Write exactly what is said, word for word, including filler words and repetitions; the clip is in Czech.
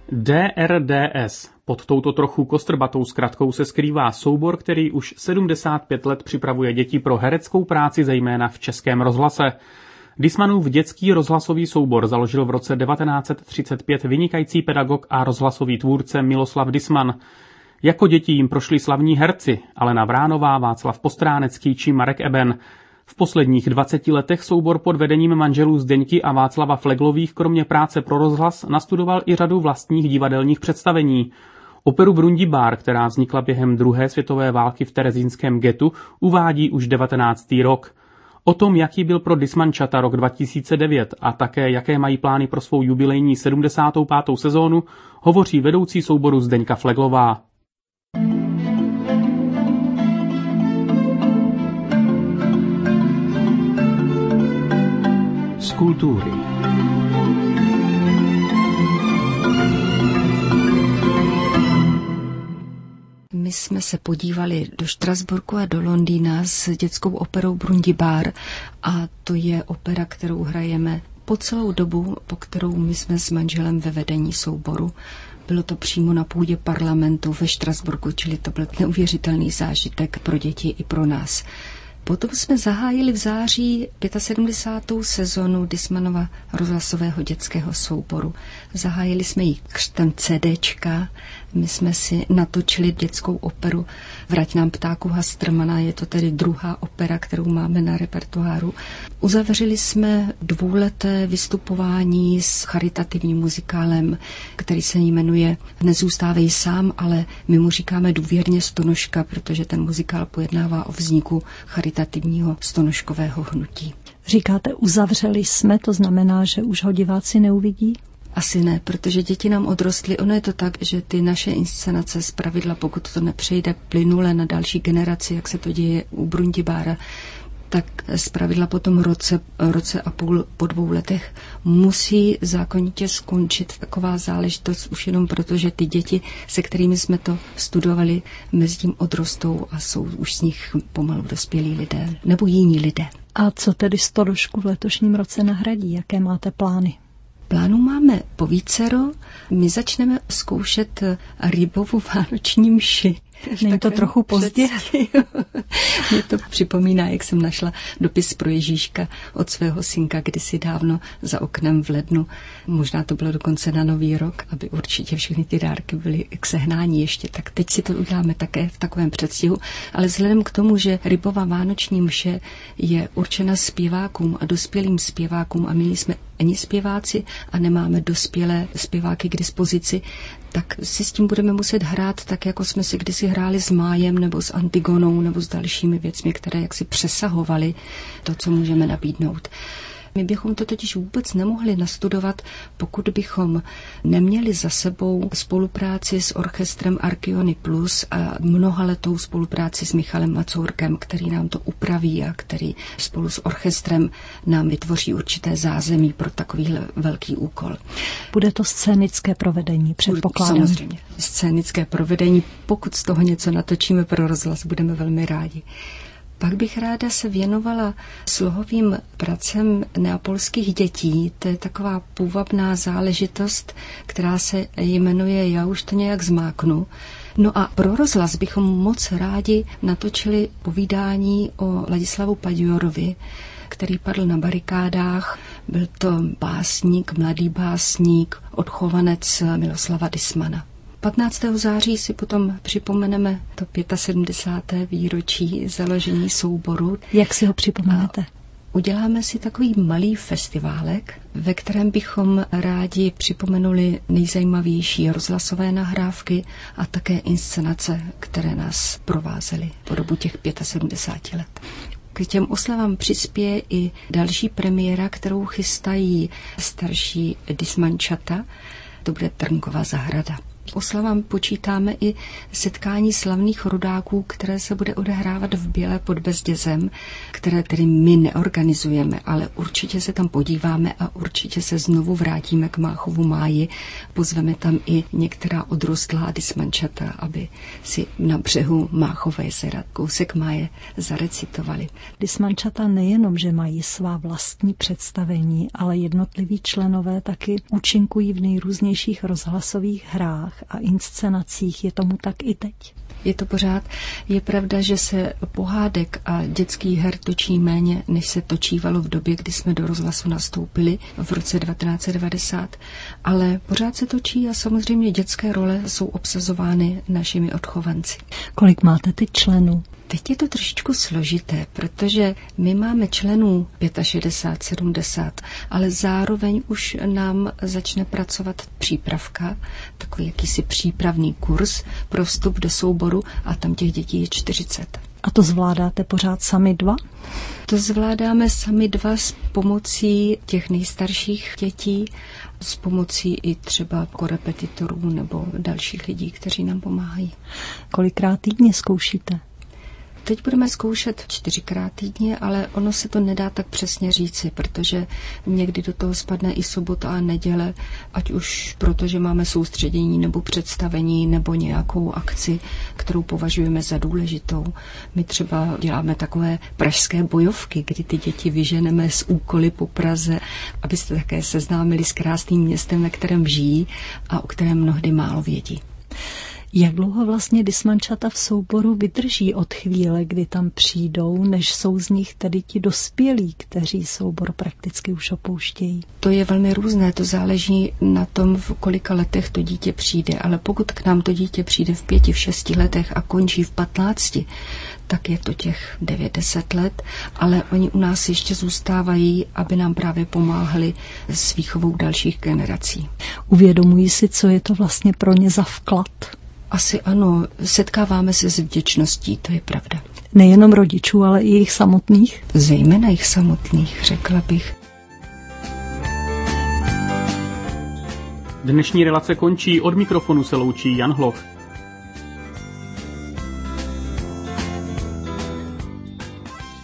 D R D S. Pod touto trochu kostrbatou zkratkou se skrývá soubor, který už sedmdesát pět let připravuje děti pro hereckou práci, zejména v Českém rozhlase. Dismanův dětský rozhlasový soubor založil v roce devatenáct set třicet pět vynikající pedagog a rozhlasový tvůrce Miloslav Disman. Jako děti jim prošli slavní herci Alena Vránová, Václav Postránecký či Marek Eben. V posledních dvaceti letech soubor pod vedením manželů Zdeňky a Václava Fleglových kromě práce pro rozhlas nastudoval i řadu vlastních divadelních představení. Operu Brundibár, která vznikla během druhé světové války v terezínském ghettu, uvádí už devatenáctý rok. O tom, jaký byl pro Dismančata rok dva tisíce devět a také jaké mají plány pro svou jubilejní sedmdesátou pátou sezónu, hovoří vedoucí souboru Zdeňka Fleglová. Z kultury. My jsme se podívali do Štrasburku a do Londýna s dětskou operou Brundibár a to je opera, kterou hrajeme po celou dobu, po kterou my jsme s manželem ve vedení souboru. Bylo to přímo na půdě parlamentu ve Štrasburku, čili to byl neuvěřitelný zážitek pro děti i pro nás. Potom jsme zahájili v září sedmdesátou pátou sezonu Dismanova rozhlasového dětského souboru. Zahájili jsme ji křtem CDčka. My jsme si natočili dětskou operu Vrať nám ptáku Hastrmana, je to tedy druhá opera, kterou máme na repertoáru. Uzavřeli jsme dvouleté vystupování s charitativním muzikálem, který se jmenuje Nezůstávej sám, ale my mu říkáme důvěrně Stonožka, protože ten muzikál pojednává o vzniku charitativního stonožkového hnutí. Říkáte uzavřeli jsme, to znamená, že už ho diváci neuvidí? Asi ne, protože děti nám odrostly. Ono je to tak, že ty naše inscenace zpravidla, pokud to nepřejde plynule na další generaci, jak se to děje u Brundibára, tak zpravidla po tom roce, roce a půl, po dvou letech musí zákonitě skončit taková záležitost už jenom proto, že ty děti, se kterými jsme to studovali, mezi tím odrostou a jsou už z nich pomalu dospělí lidé nebo jiní lidé. A co tedy Stonožku v letošním roce nahradí? Jaké máte plány? Plánů máme povícero. My začneme zkoušet Rybovu vánoční mši. Není to trochu pozdě? Mě to připomíná, jak jsem našla dopis pro Ježíška od svého synka kdysi dávno za oknem v lednu. Možná to bylo dokonce na Nový rok, aby určitě všechny ty dárky byly k sehnání ještě. Tak teď si to uděláme také v takovém předstihu. Ale vzhledem k tomu, že Rybova vánoční mše je určena zpěvákům a dospělým zpěvákům a my jsme ani zpěváci a nemáme dospělé zpěváky k dispozici, tak si s tím budeme muset hrát tak, jako jsme si kdysi hráli s Májem nebo s Antigonou nebo s dalšími věcmi, které jaksi přesahovaly to, co můžeme nabídnout. My bychom to totiž vůbec nemohli nastudovat, pokud bychom neměli za sebou spolupráci s orchestrem Archiony Plus a mnohaletou spolupráci s Michalem Macourkem, který nám to upraví a který spolu s orchestrem nám vytvoří určité zázemí pro takovýhle velký úkol. Bude to scénické provedení, předpokládám. Samozřejmě, scénické provedení. Pokud z toho něco natočíme pro rozhlas, budeme velmi rádi. Pak bych ráda se věnovala slohovým pracem neapolských dětí. To je taková půvabná záležitost, která se jmenuje Já už to nějak zmáknu. No a pro rozhlas bychom moc rádi natočili povídání o Ladislavu Paďurovi, který padl na barikádách. Byl to básník, mladý básník, odchovanec Miloslava Dismana. patnáctého září si potom připomeneme to sedmdesátého páté výročí založení souboru. Jak si ho připomenete? Uděláme si takový malý festiválek, ve kterém bychom rádi připomenuli nejzajímavější rozhlasové nahrávky a také inscenace, které nás provázely po dobu těch sedmdesáti pěti let. K těm oslavám přispěje i další premiéra, kterou chystají starší Dismančata. To bude Trnkova zahrada. K oslavám počítáme i setkání slavných rodáků, které se bude odehrávat v Bělé pod Bezdězem, které tedy my neorganizujeme, ale určitě se tam podíváme a určitě se znovu vrátíme k Máchovu máji. Pozveme tam i některá odrostlá dismančata, aby si na břehu Máchova jezera kousek máje zarecitovali. Dismančata nejenom, že mají svá vlastní představení, ale jednotliví členové taky účinkují v nejrůznějších rozhlasových hrách a inscenacích. Je tomu tak i teď? Je to pořád. Je pravda, že se pohádek a dětských her točí méně, než se točívalo v době, kdy jsme do rozhlasu nastoupili v roce devatenáct set devadesát, ale pořád se točí a samozřejmě dětské role jsou obsazovány našimi odchovanci. Kolik máte teď členů? Teď je to trošičku složité, protože my máme členů šedesát pět, sedmdesát, ale zároveň už nám začne pracovat přípravka, takový jakýsi přípravný kurz pro vstup do souboru a tam těch dětí je čtyřicet. A to zvládáte pořád sami dva? To zvládáme sami dva s pomocí těch nejstarších dětí, s pomocí i třeba korepetitorů nebo dalších lidí, kteří nám pomáhají. Kolikrát týdně zkoušíte? Teď budeme zkoušet čtyřikrát týdně, ale ono se to nedá tak přesně říci, protože někdy do toho spadne i sobota a neděle, ať už protože máme soustředění nebo představení nebo nějakou akci, kterou považujeme za důležitou. My třeba děláme takové pražské bojovky, kdy ty děti vyženeme z úkoly po Praze, abyste také seznámili s krásným městem, ve kterém žijí a o kterém mnohdy málo vědí. Jak dlouho vlastně dismančata v souboru vydrží od chvíle, kdy tam přijdou, než jsou z nich tedy ti dospělí, kteří soubor prakticky už opouštějí? To je velmi různé, to záleží na tom, v kolika letech to dítě přijde, ale pokud k nám to dítě přijde v pěti, v šesti letech a končí v patnácti, tak je to těch devět, deset let, ale oni u nás ještě zůstávají, aby nám právě pomáhali s výchovou dalších generací. Uvědomují si, co je to vlastně pro ně za vklad? Asi ano, setkáváme se s vděčností, to je pravda. Nejenom rodičů, ale i jejich samotných? Zejména jich samotných, řekla bych. Dnešní relace končí, od mikrofonu se loučí Jan Hloch.